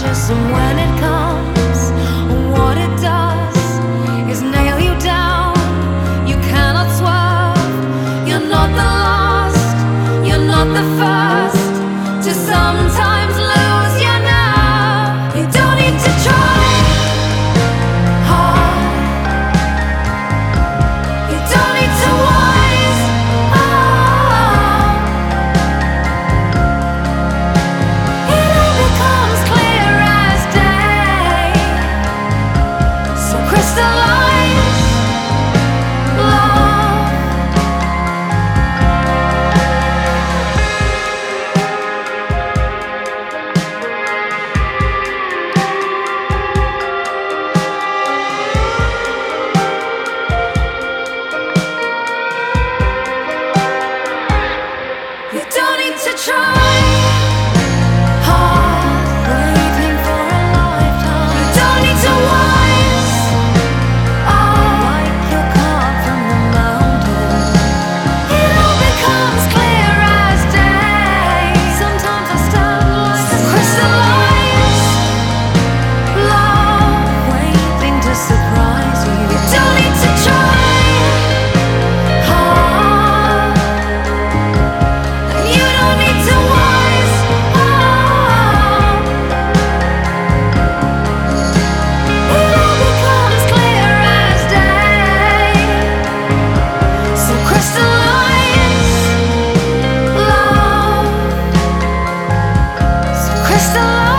precious, and when it comes, what it does is nail you down. You cannot swerve. You're not the last, you're not the first to sometimes lose your nerve. You don't need to try hard. You don't need to wise up. It all becomes clear as day. So crystallize love. You don't need to try hard, waiting for a lifetime. You don't need to wise up like your card from the mountain. It all becomes clear as day. Sometimes I stand like a crystallized love, waiting to surprise you. You don't need to try hard. You don't need to wise up. It all becomes clear as day. So crystallize love. So crystallize.